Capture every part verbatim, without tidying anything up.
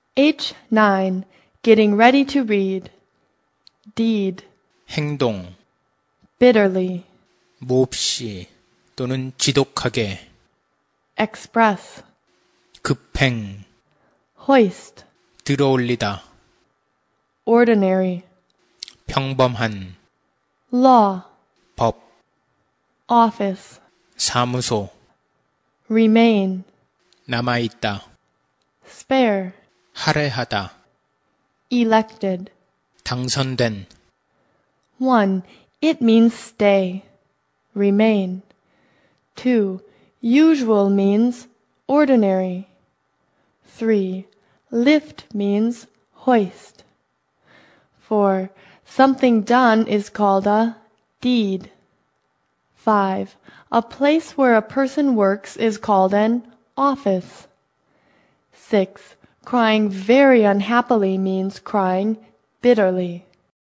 H nine. Getting ready to read. Deed. 행동, Bitterly. 몹시 또는 지독하게, Express. 급행, Hoist. 들어올리다, Ordinary. 평범한, Law. 법, Office. 사무소, Remain. 남아있다, Spare. 할애하다, Elected. 당선된, one. It means stay. Remain. two. Usual means ordinary. three. Lift means hoist. four. Something done is called a deed. five. A place where a person works is called an office. six. Crying very unhappily means crying bitterly.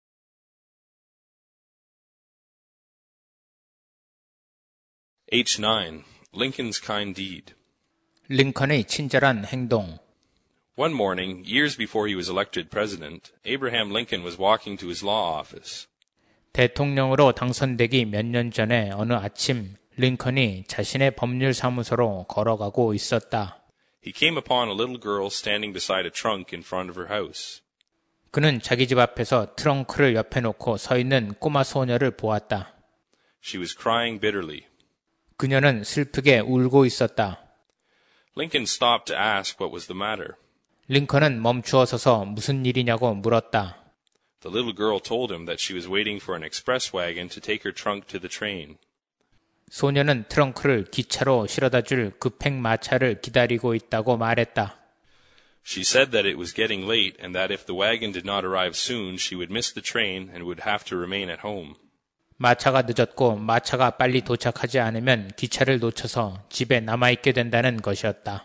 H nine. Lincoln's kind deed. 링컨의 친절한 행동. One morning, years before he was elected president, Abraham Lincoln was walking to his law office. 대통령으로 당선되기 몇 년 전에 어느 아침 링컨이 자신의 법률사무소로 걸어가고 있었다. He came upon a little girl standing beside a trunk in front of her house. 그는 자기 집 앞에서 트렁크를 옆에 놓고 서 있는 꼬마 소녀를 보았다. She was crying bitterly. 그녀는 슬프게 울고 있었다. Lincoln stopped to ask what was the matter. 링컨은 멈추어 서서 무슨 일이냐고 물었다. The little girl told him that she was waiting for an express wagon to take her trunk to the train. 소녀는 트렁크를 기차로 실어다 줄 급행 마차를 기다리고 있다고 말했다. She said that it was getting late and that if the wagon did not arrive soon, she would miss the train and would have to remain at home. 마차가 늦었고 마차가 빨리 도착하지 않으면 기차를 놓쳐서 집에 남아있게 된다는 것이었다.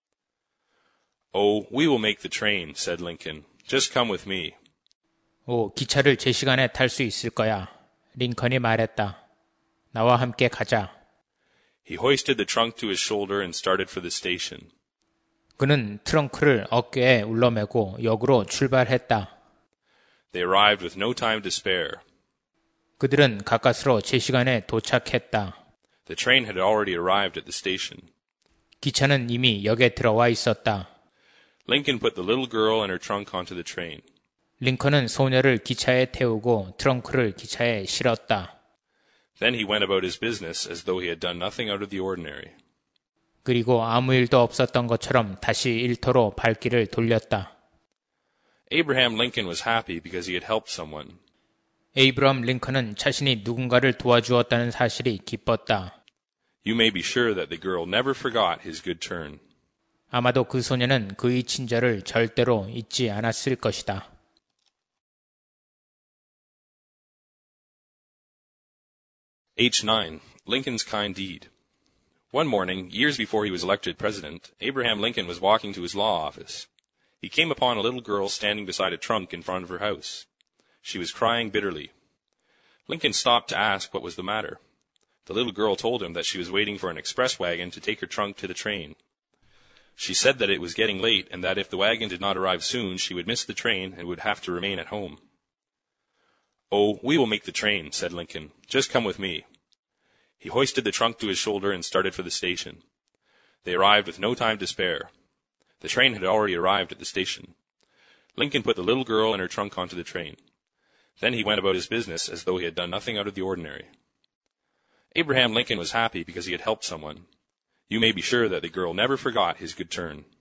Oh, we will make the train, said Lincoln. Just come with me. 오, 기차를 제 시간에 탈 수 있을 거야. 링컨이 말했다. 나와 함께 가자. He hoisted the trunk to his shoulder and started for the station. 그는 트렁크를 어깨에 울러매고 역으로 출발했다. They arrived with no time to spare. 그들은 가까스로 제 시간에 도착했다. The train had already arrived at the station. 기차는 이미 역에 들어와 있었다. Lincoln put the little girl and her trunk onto the train. 링컨은 소녀를 기차에 태우고 트렁크를 기차에 실었다. Then he went about his business as though he had done nothing out of the ordinary. 그리고 아무 일도 없었던 것처럼 다시 일터로 발길을 돌렸다. Abraham Lincoln was happy because he had helped someone. 에이브럼 링컨은 자신이 누군가를 도와주었다는 사실이 기뻤다. You may be sure that the girl never forgot his good turn. 아마도 그 소녀는 그의 친절을 절대로 잊지 않았을 것이다. H nine. Lincoln's kind deed. One morning, years before he was elected president, Abraham Lincoln was walking to his law office. He came upon a little girl standing beside a trunk in front of her house. She was crying bitterly. Lincoln stopped to ask what was the matter. The little girl told him that she was waiting for an express wagon to take her trunk to the train. She said that it was getting late and that if the wagon did not arrive soon, she would miss the train and would have to remain at home. Oh, we will make the train, said Lincoln. Just come with me. He hoisted the trunk to his shoulder and started for the station. They arrived with no time to spare. The train had already arrived at the station. Lincoln put the little girl and her trunk onto the train. Then he went about his business as though he had done nothing out of the ordinary. Abraham Lincoln was happy because he had helped someone. You may be sure that the girl never forgot his good turn.